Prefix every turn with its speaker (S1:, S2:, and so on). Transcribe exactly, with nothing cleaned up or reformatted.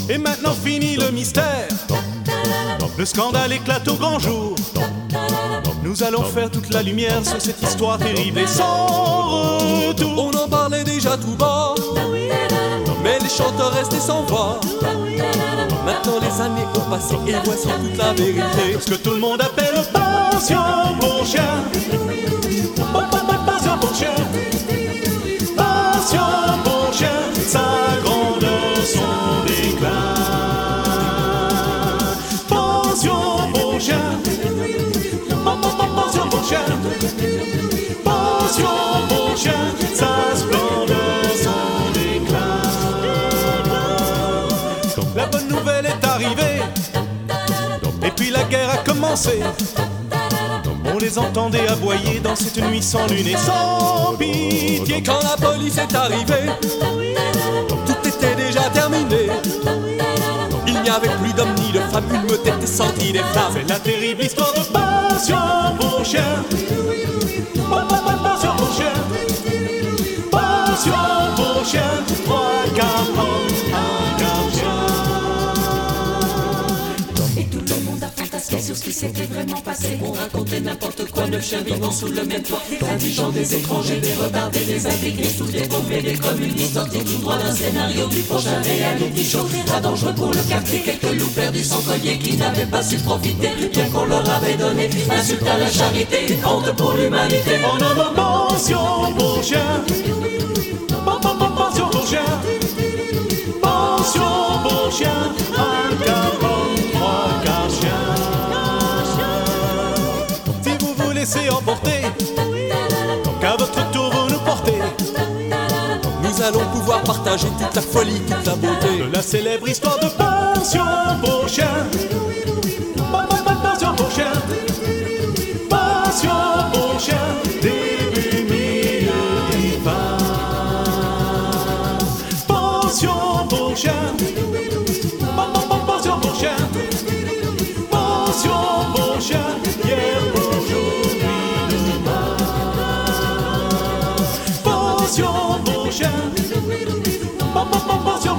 S1: Et maintenant fini le mystère, le scandale éclate au grand jour. Nous allons faire toute la lumière sur cette histoire terrible et sans retour.
S2: On en parlait déjà tout bas, mais les chanteurs restaient sans voix. Maintenant les années ont passé et voici toute la vérité.
S1: Ce que tout le monde appelle passion pour chien. Passion pour chien. Passion pour chien. Sa grandeur, son déclin. Passion pour chien. Passion pour chien. Passion pour chien. Sa splendeur, son déclin. La bonne nouvelle est arrivée, et puis la guerre a commencé. On les entendait aboyer dans cette nuit sans lune et sans pitié.
S2: Quand la police est arrivée, tout était déjà terminé. Il n'y avait plus d'hommes ni de femmes, une meute était sortie des flammes.
S1: C'est la terrible histoire de passion pour chien. Passion pour chien. Passion pour chien. Trois, quatre hommes, un gardien.
S3: Et tout le monde a fantasmé sur ce qui s'était vraiment passé. On racontait n'importe quoi, neuf chiens vivant sous le même toit. Des indigents, des étrangers, des retardés, des intégrés, sous des bombés, des communistes, sortis tout droit d'un scénario du prochain reality show. Pas dangereux pour le quartier, quelques loups perdus sans collier qui n'avaient pas su profiter, bien qu'on leur avait donné. Insulte à la charité, une honte pour l'humanité.
S1: On nomme passion pour chien. Passion pour chien. Passion pour chien. Un capon, trois quarts chien. Si vous vous laissez emporter, qu'à votre tour vous nous portez,
S2: nous allons pouvoir partager toute la folie, toute la beauté
S1: de la célèbre histoire de passion pour chien. Passion pour chien. Passion pour chien. Début, milieu et fin. Passion pour chien. Passion pour chien. Passion pour chien. Hier, aujourd'hui, demain. Passion pour chien. Passion